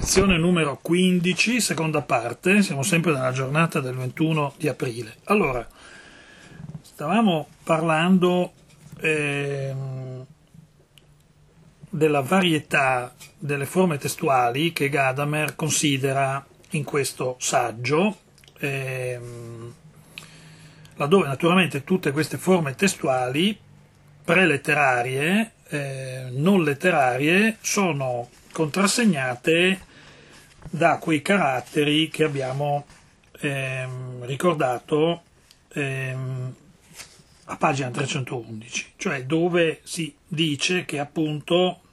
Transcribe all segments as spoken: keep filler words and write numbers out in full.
Lezione numero quindici, seconda parte, siamo sempre nella giornata del ventuno di aprile. Allora, stavamo parlando ehm, della varietà delle forme testuali che Gadamer considera in questo saggio, ehm, laddove naturalmente tutte queste forme testuali preletterarie, eh, non letterarie, sono contrassegnate da quei caratteri che abbiamo ehm, ricordato ehm, a pagina trecentoundici, cioè dove si dice che appunto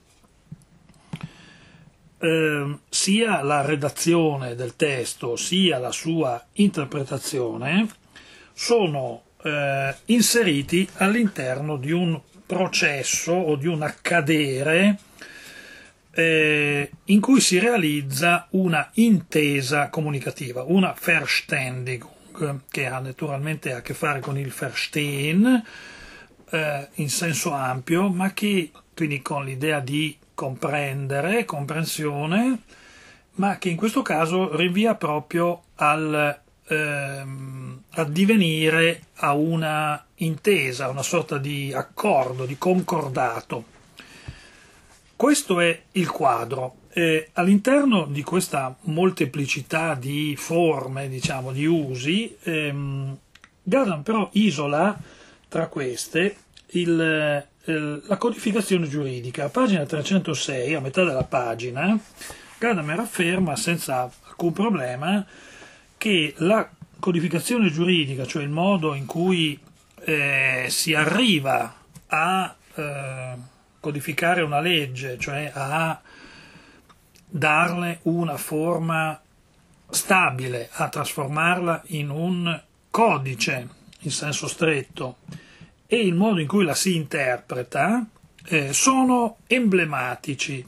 eh, sia la redazione del testo sia la sua interpretazione sono eh, inseriti all'interno di un processo o di un accadere eh, in cui si realizza una intesa comunicativa, una Verständigung, che ha naturalmente a che fare con il Verstehen eh, in senso ampio, ma che quindi con l'idea di comprendere, comprensione, ma che in questo caso rinvia proprio al ehm, addivenire a una intesa, una sorta di accordo, di concordato. Questo è il quadro. Eh, all'interno di questa molteplicità di forme, diciamo, di usi, ehm, Gadamer però isola tra queste il, il, la codificazione giuridica. A pagina trecentosei, a metà della pagina, Gadamer afferma senza alcun problema che la codificazione giuridica, cioè il modo in cui eh, si arriva a eh, codificare una legge, cioè a darle una forma stabile, a trasformarla in un codice in senso stretto, e il modo in cui la si interpreta eh, sono emblematici.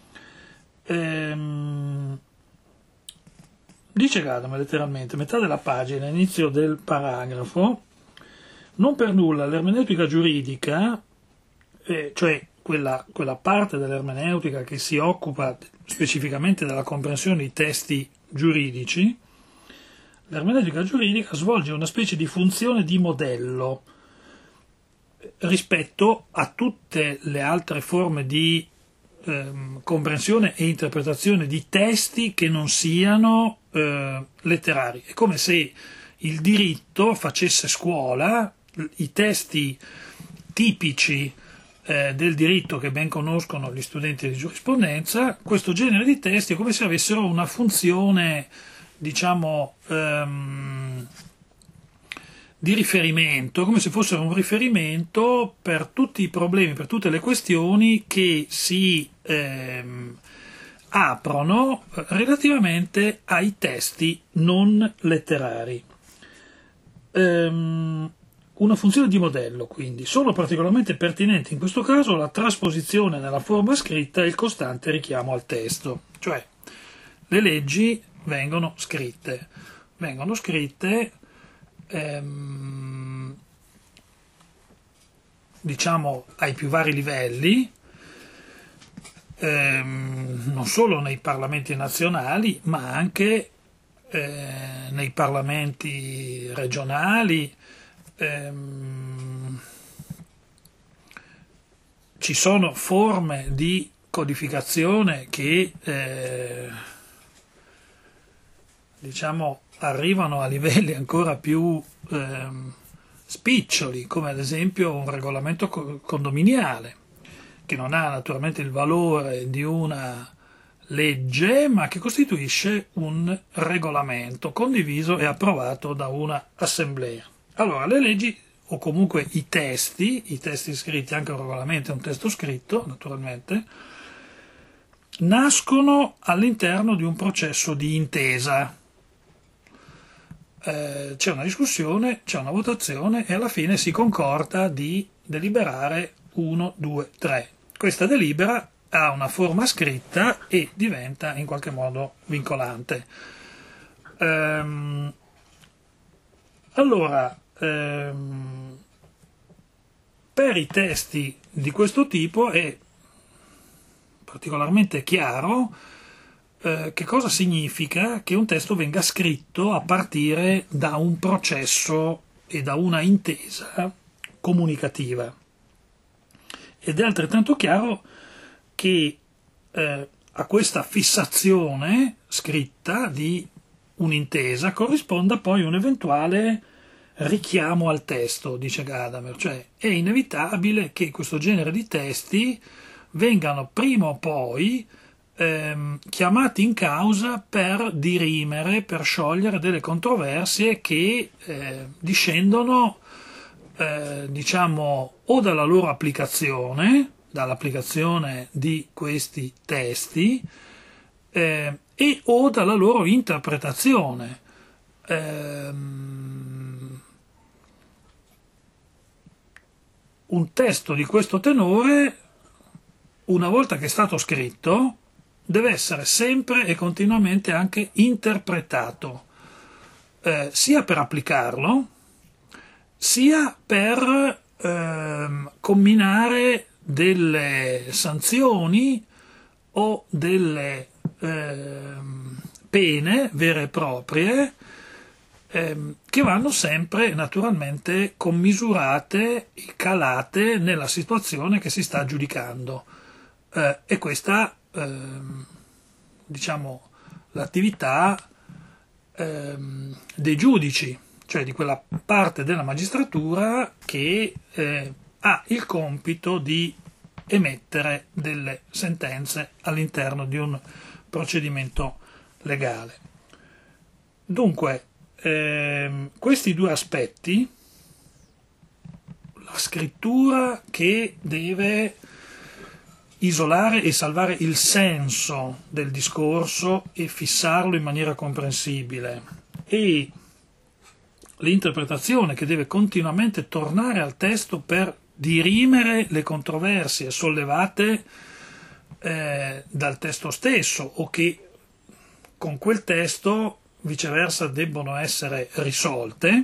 Ehm, dice Gadamer letteralmente, metà della pagina, inizio del paragrafo: non per nulla l'ermeneutica giuridica, eh, cioè quella, quella parte dell'ermeneutica che si occupa specificamente della comprensione di testi giuridici, l'ermeneutica giuridica svolge una specie di funzione di modello rispetto a tutte le altre forme di ehm, comprensione e interpretazione di testi che non siano eh, letterari. È come se il diritto facesse scuola, i testi tipici eh, del diritto che ben conoscono gli studenti di giurisprudenza, questo genere di testi è come se avessero una funzione, diciamo, ehm, di riferimento, come se fossero un riferimento per tutti i problemi, per tutte le questioni che si ehm, aprono relativamente ai testi non letterari. Ehm, una funzione di modello, quindi. Sono particolarmente pertinenti in questo caso la trasposizione nella forma scritta e il costante richiamo al testo, cioè le leggi vengono scritte, vengono scritte ehm, diciamo ai più vari livelli, ehm, non solo nei parlamenti nazionali, ma anche eh, nei parlamenti regionali. Ehm, ci sono forme di codificazione che eh, diciamo arrivano a livelli ancora più ehm, spiccioli, come ad esempio un regolamento condominiale, che non ha naturalmente il valore di una legge, ma che costituisce un regolamento condiviso e approvato da una assemblea. Allora, le leggi, o comunque i testi, i testi scritti, anche un regolamento è un testo scritto, naturalmente, nascono all'interno di un processo di intesa. Eh, c'è una discussione, c'è una votazione e alla fine si concorda di deliberare uno, due, tre. Questa delibera ha una forma scritta e diventa in qualche modo vincolante. Ehm, allora, ehm, per i testi di questo tipo è particolarmente chiaro eh, che cosa significa che un testo venga scritto a partire da un processo e da una intesa comunicativa. Ed è altrettanto chiaro che eh, a questa fissazione scritta di un'intesa corrisponda poi un eventuale richiamo al testo, dice Gadamer, cioè è inevitabile che questo genere di testi vengano prima o poi ehm, chiamati in causa per dirimere, per sciogliere delle controversie che eh, discendono eh, diciamo o dalla loro applicazione, dall'applicazione di questi testi eh, e o dalla loro interpretazione. Ehm, un testo di questo tenore, una volta che è stato scritto, deve essere sempre e continuamente anche interpretato, eh, sia per applicarlo, sia per ehm, comminare delle sanzioni o delle ehm, pene vere e proprie ehm, che vanno sempre naturalmente commisurate e calate nella situazione che si sta giudicando. Eh, e questa, ehm, diciamo, l'attività ehm, dei giudici, cioè di quella parte della magistratura che eh, ha il compito di emettere delle sentenze all'interno di un procedimento legale. Dunque, ehm, questi due aspetti, la scrittura che deve isolare e salvare il senso del discorso e fissarlo in maniera comprensibile, e l'interpretazione che deve continuamente tornare al testo per dirimere le controversie sollevate eh, dal testo stesso o che con quel testo viceversa debbono essere risolte.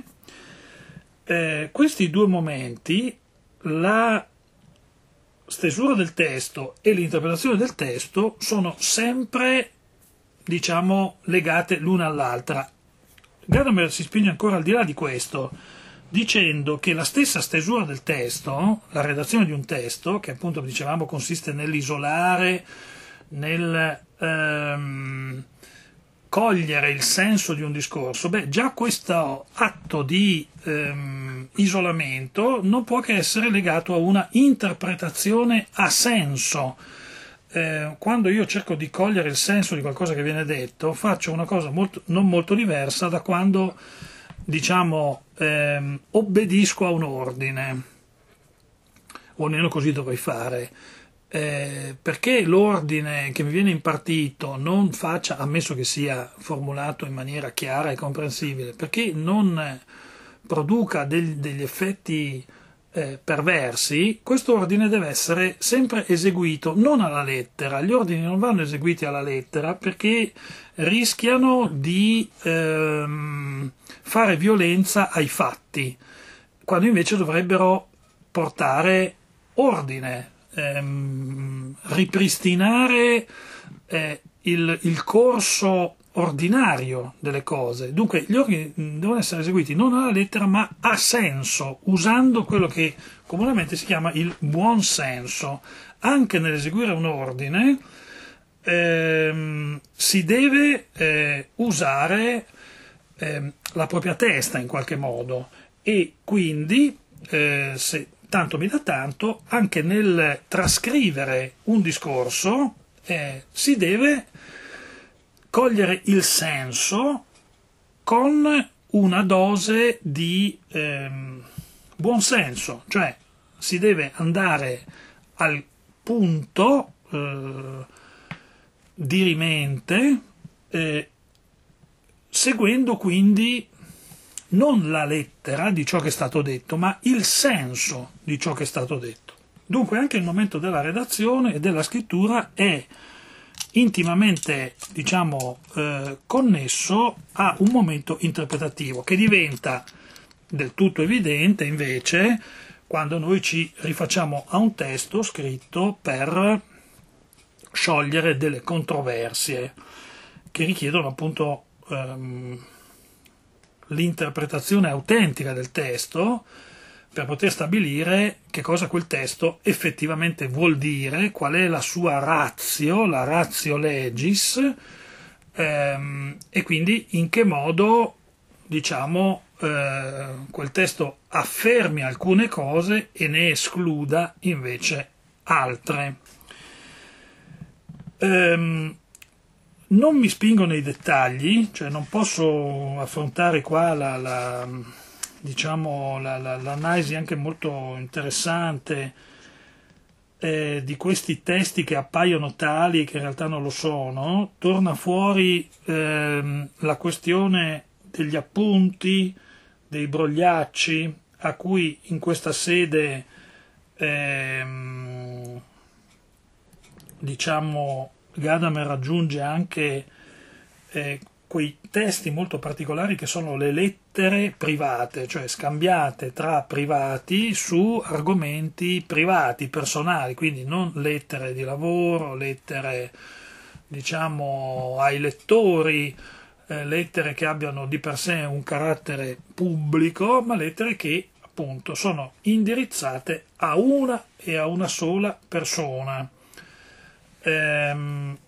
Eh, questi due momenti, la stesura del testo e l'interpretazione del testo, sono sempre, diciamo, legate l'una all'altra. Gadamer si spinge ancora al di là di questo, dicendo che la stessa stesura del testo, la redazione di un testo, che appunto dicevamo consiste nell'isolare, nel ehm, cogliere il senso di un discorso, beh, già questo atto di ehm, isolamento non può che essere legato a una interpretazione a senso. Eh, quando io cerco di cogliere il senso di qualcosa che viene detto, faccio una cosa molto, non molto diversa da quando, diciamo, ehm, obbedisco a un ordine, o almeno così dovrei fare. Eh, perché l'ordine che mi viene impartito non faccia, ammesso che sia formulato in maniera chiara e comprensibile, perché non produca del, degli effetti eh, perversi, questo ordine deve essere sempre eseguito non alla lettera. Gli ordini non vanno eseguiti alla lettera perché rischiano di ehm, fare violenza ai fatti, quando invece dovrebbero portare ordine, ehm, ripristinare eh, il, il corso ordinario delle cose. Dunque gli ordini devono essere eseguiti non alla lettera ma a senso, usando quello che comunemente si chiama il buon senso. Anche nell'eseguire un ordine ehm, si deve eh, usare eh, la propria testa in qualche modo, e quindi eh, se tanto mi dà tanto, anche nel trascrivere un discorso eh, si deve cogliere il senso con una dose di ehm, buonsenso, cioè si deve andare al punto eh, dirimente, eh, seguendo quindi non la lettera di ciò che è stato detto, ma il senso di ciò che è stato detto. Dunque anche il momento della redazione e della scrittura è intimamente, diciamo, eh, connesso a un momento interpretativo, che diventa del tutto evidente invece quando noi ci rifacciamo a un testo scritto per sciogliere delle controversie. che richiedono appunto ehm, l'interpretazione autentica del testo per poter stabilire che cosa quel testo effettivamente vuol dire, qual è la sua ratio, la ratio legis, ehm, e quindi in che modo, diciamo, eh, quel testo affermi alcune cose e ne escluda invece altre. Ehm, non mi spingo nei dettagli, cioè non posso affrontare qua la, la, diciamo, la, la, l'analisi anche molto interessante eh, di questi testi che appaiono tali e che in realtà non lo sono. Torna fuori ehm, la questione degli appunti, dei brogliacci, a cui in questa sede ehm, diciamo Gadamer raggiunge anche eh, quei testi molto particolari che sono le lettere private, cioè scambiate tra privati su argomenti privati, personali, quindi non lettere di lavoro, lettere diciamo ai lettori, eh, lettere che abbiano di per sé un carattere pubblico, ma lettere che appunto sono indirizzate a una e a una sola persona. Ehm,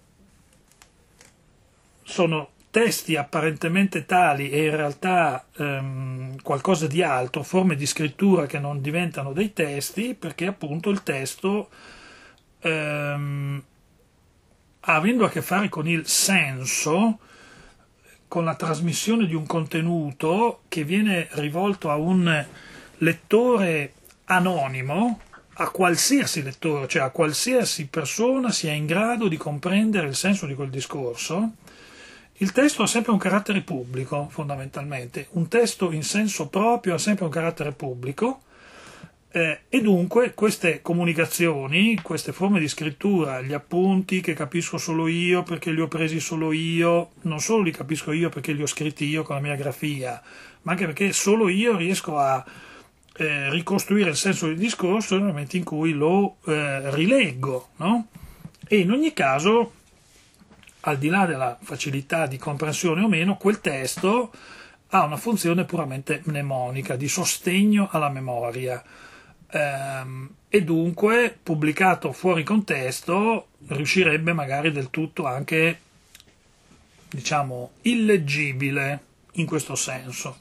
sono testi apparentemente tali e in realtà ehm, qualcosa di altro, forme di scrittura che non diventano dei testi, perché appunto il testo, ehm, avendo a che fare con il senso, con la trasmissione di un contenuto che viene rivolto a un lettore anonimo, a qualsiasi lettore, cioè a qualsiasi persona sia in grado di comprendere il senso di quel discorso, il testo ha sempre un carattere pubblico, fondamentalmente. Un testo in senso proprio ha sempre un carattere pubblico eh, e dunque queste comunicazioni, queste forme di scrittura, gli appunti che capisco solo io perché li ho presi solo io, non solo li capisco io perché li ho scritti io con la mia grafia, ma anche perché solo io riesco a Eh, ricostruire il senso del discorso nel momento in cui lo eh, rileggo, no? E in ogni caso, al di là della facilità di comprensione o meno, quel testo ha una funzione puramente mnemonica, di sostegno alla memoria, ehm, e dunque pubblicato fuori contesto riuscirebbe magari del tutto anche, diciamo, illeggibile in questo senso.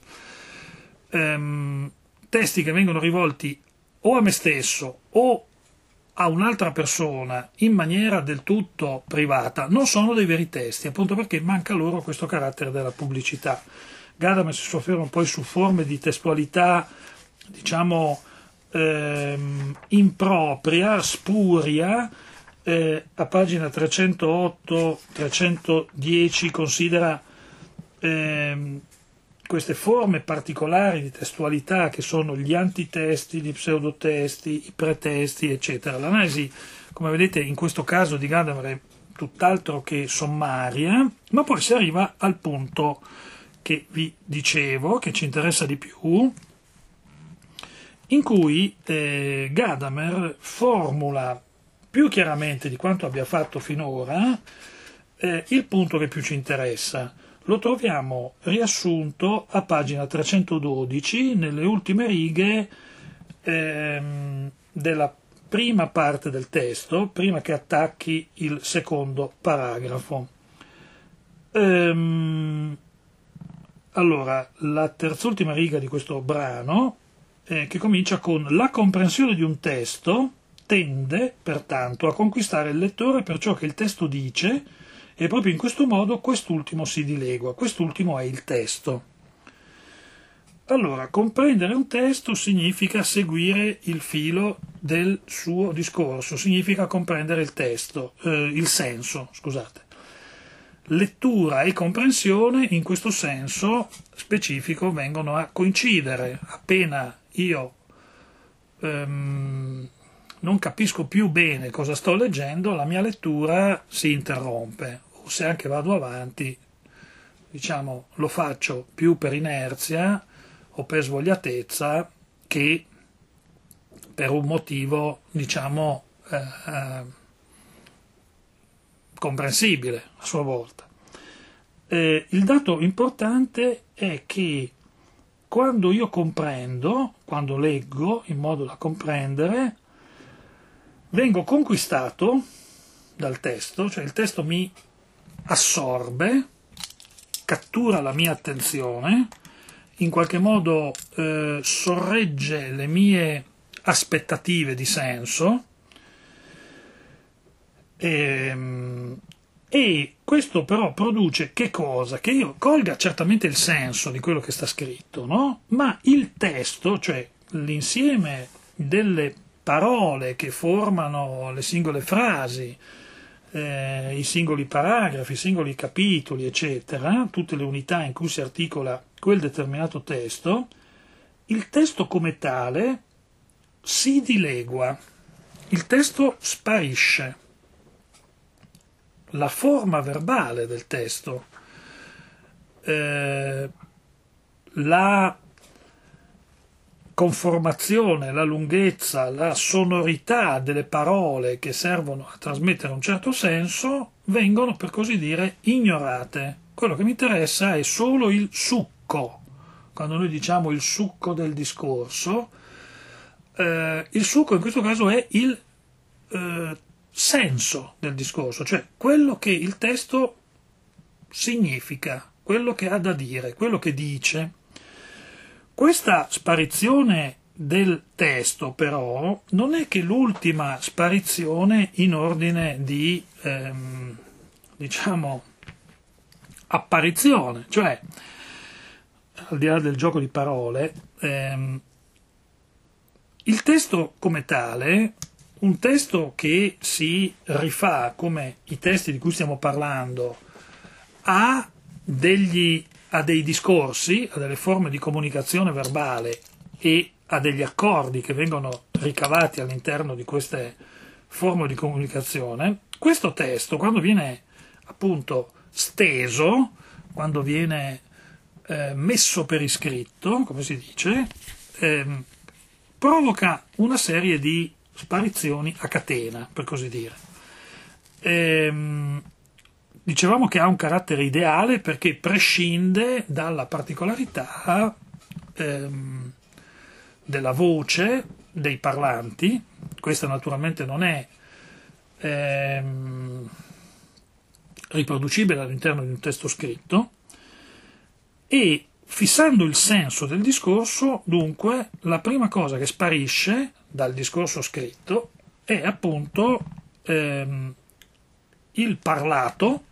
Ehm, testi che vengono rivolti o a me stesso o a un'altra persona in maniera del tutto privata non sono dei veri testi, appunto perché manca loro questo carattere della pubblicità. Gadamer si sofferma poi su forme di testualità, diciamo, ehm, impropria, spuria, eh, a pagina trecentootto trecentodieci considera ehm, queste forme particolari di testualità che sono gli antitesti, gli pseudotesti, i pretesti, eccetera. L'analisi, come vedete, in questo caso di Gadamer è tutt'altro che sommaria, ma poi si arriva al punto che vi dicevo, che ci interessa di più, in cui eh, Gadamer formula più chiaramente di quanto abbia fatto finora eh, il punto che più ci interessa. Lo troviamo riassunto a pagina trecentododici, nelle ultime righe ehm, della prima parte del testo, prima che attacchi il secondo paragrafo. Ehm, allora, la terzultima riga di questo brano, eh, che comincia con «La comprensione di un testo tende, pertanto, a conquistare il lettore per ciò che il testo dice, e proprio in questo modo quest'ultimo si dilegua». Quest'ultimo è il testo. Allora, comprendere un testo significa seguire il filo del suo discorso, significa comprendere il testo, eh, il senso, scusate. Lettura e comprensione in questo senso specifico vengono a coincidere. Appena io ehm, non capisco più bene cosa sto leggendo, la mia lettura si interrompe, o se anche vado avanti, diciamo, lo faccio più per inerzia o per svogliatezza che per un motivo, diciamo, eh, comprensibile a sua volta. eh, il dato importante è che quando io comprendo, quando leggo in modo da comprendere, vengo conquistato dal testo, cioè il testo mi assorbe, cattura la mia attenzione, in qualche modo eh, sorregge le mie aspettative di senso, e, e questo però produce che cosa? Che io colga certamente il senso di quello che sta scritto, no? Ma il testo, cioè l'insieme delle parole che formano le singole frasi, eh, i singoli paragrafi, i singoli capitoli, eccetera, tutte le unità in cui si articola quel determinato testo, il testo come tale si dilegua, il testo sparisce. La forma verbale del testo, eh, la conformazione, la lunghezza, la sonorità delle parole che servono a trasmettere un certo senso vengono, per così dire, ignorate. Quello che mi interessa è solo il succo. Quando noi diciamo il succo del discorso, eh, il succo in questo caso è il eh, senso del discorso, cioè quello che il testo significa, quello che ha da dire, quello che dice. Questa sparizione del testo però non è che l'ultima sparizione in ordine di ehm, diciamo apparizione, cioè al di là del gioco di parole, ehm, il testo come tale, un testo che si rifà come i testi di cui stiamo parlando, ha, degli, ha dei discorsi, ha delle forme di comunicazione verbale e ha degli accordi che vengono ricavati all'interno di queste forme di comunicazione. Questo testo, quando viene appunto steso, quando viene eh, messo per iscritto, come si dice, eh, provoca una serie di sparizioni a catena, per così dire. Ehm, dicevamo che ha un carattere ideale perché prescinde dalla particolarità ehm, della voce dei parlanti. Questa naturalmente non è ehm, riproducibile all'interno di un testo scritto, e fissando il senso del discorso, dunque, la prima cosa che sparisce dal discorso scritto è appunto ehm, il parlato,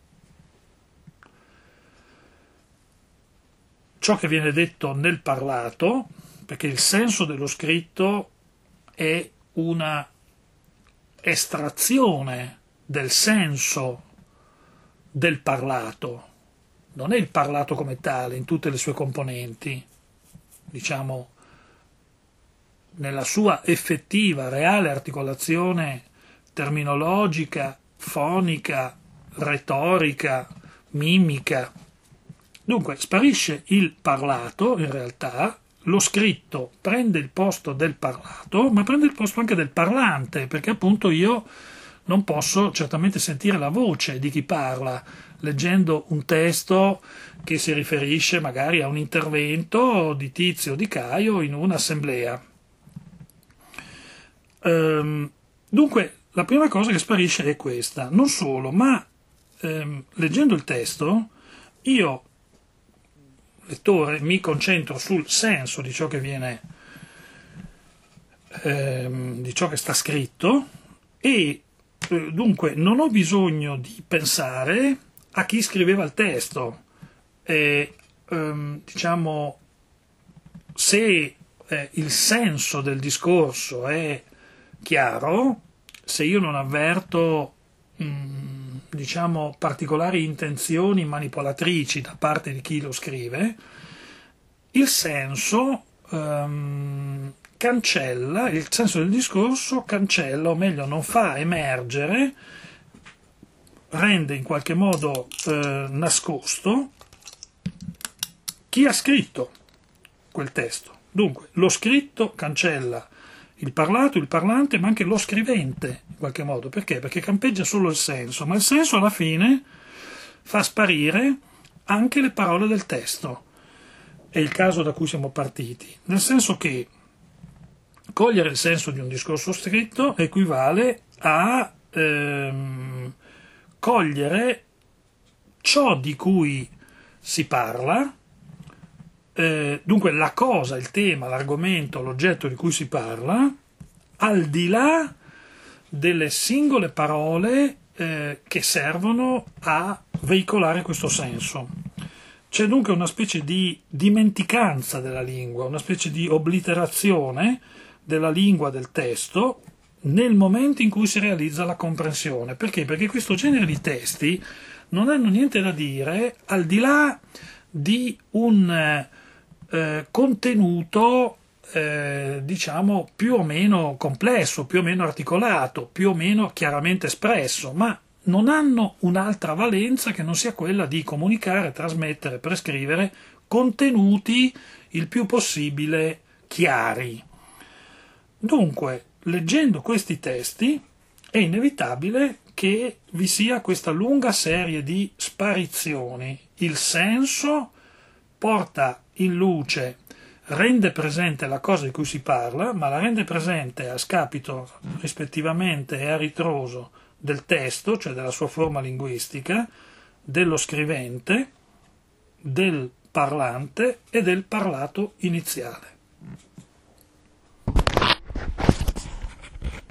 ciò che viene detto nel parlato, perché il senso dello scritto è una estrazione del senso del parlato, non è il parlato come tale in tutte le sue componenti, diciamo nella sua effettiva, reale articolazione terminologica, fonica, retorica, mimica. Dunque sparisce il parlato in realtà, lo scritto prende il posto del parlato, ma prende il posto anche del parlante, perché appunto io non posso certamente sentire la voce di chi parla leggendo un testo che si riferisce magari a un intervento di Tizio o di Caio in un'assemblea. Ehm, dunque, la prima cosa che sparisce è questa. Non solo, ma ehm, leggendo il testo, io, lettore, mi concentro sul senso di ciò che viene, ehm, di ciò che sta scritto, e eh, dunque non ho bisogno di pensare a chi scriveva il testo. E, ehm, diciamo, se eh, il senso del discorso è chiaro, se io non avverto mh, diciamo particolari intenzioni manipolatrici da parte di chi lo scrive, il senso ehm, cancella, il senso del discorso cancella, o meglio non fa emergere, rende in qualche modo eh, nascosto chi ha scritto quel testo. Dunque lo scritto cancella il parlato, il parlante, ma anche lo scrivente in qualche modo. Perché? Perché campeggia solo il senso, ma il senso alla fine fa sparire anche le parole del testo. È il caso da cui siamo partiti, nel senso che cogliere il senso di un discorso scritto equivale a ehm, cogliere ciò di cui si parla, eh, dunque la cosa, il tema, l'argomento, l'oggetto di cui si parla, al di là delle singole parole eh, che servono a veicolare questo senso. C'è dunque una specie di dimenticanza della lingua, una specie di obliterazione della lingua del testo nel momento in cui si realizza la comprensione. Perché? Perché questo genere di testi non hanno niente da dire al di là di un eh, contenuto eh, diciamo più o meno complesso, più o meno articolato, più o meno chiaramente espresso, ma non hanno un'altra valenza che non sia quella di comunicare, trasmettere, prescrivere contenuti il più possibile chiari. Dunque, leggendo questi testi è inevitabile che vi sia questa lunga serie di sparizioni. Il senso porta in luce, rende presente la cosa di cui si parla, ma la rende presente a scapito rispettivamente e a ritroso del testo, cioè della sua forma linguistica, dello scrivente, del parlante e del parlato iniziale.